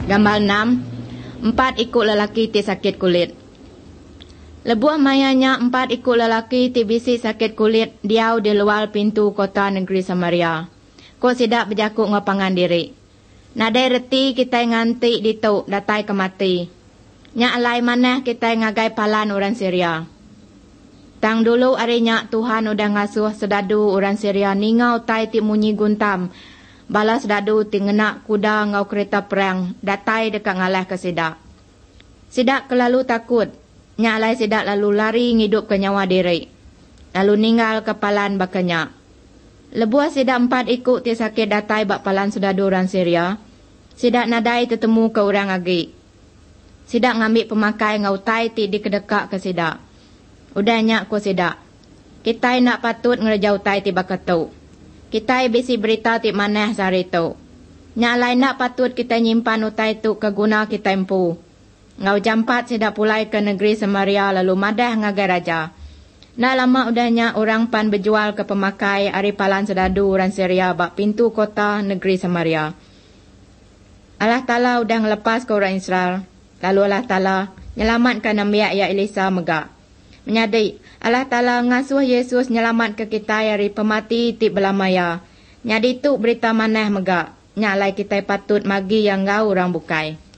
Gambar 6. 4 ikut lelaki ti sakit kulit. Lebuah mayanya 4 ikut lelaki ti bisi sakit kulit diau di luar pintu kota negeri Samaria. Ko sidak berjakuk ngapangan diri. Nadai reti kita nganti dituk datai kemati. Nyak alai maneh kita ngagai palan orang Syria. Tang dulu arinya Tuhan udah ngasuh sedadu orang Syria ningau tai ti munyi guntam. Balas sedadu ti ngenak kuda ngau kereta perang datai dekat ngalah ke sidak. Sidak kelalu takut. Nyak alai sidak lalu lari ngidup ke nyawa diri. Lalu ninggal kepalan bakanya. Lebuah sidak 4 ikut ti sakit datai bak palan sedadu orang Syria. Sidak nadai tetemu ke orang agi. Sidak ngambil pemakai ngau tai ti di kedekak ke sidak. Udahnya ku sidak. Kita nak patut ngerejau tai ti bakatu. Kita bisi berita ti maneh sehari tu. Nyak alai nak patut kita nyimpan utai tu ke guna kita empu. Ngau jampat sidak pulai ke negeri Samaria lalu madah ngagai raja. Nak lama udahnya orang pan berjual ke pemakai ari palan sedadu orang Syria bak pintu kota negeri Samaria. Allah Ta'ala udah ngelepas ke orang Israel. Lalu Allah Ta'ala nyelamatkan Nabi ya Elisa megak. Menyadari Allah Ta'ala ngasuh Yesus nyelamat ke kita dari pemati ti belamaya. Nyadi tu berita maneh megak. Nyalai kita patut magi yang ngau orang bukai.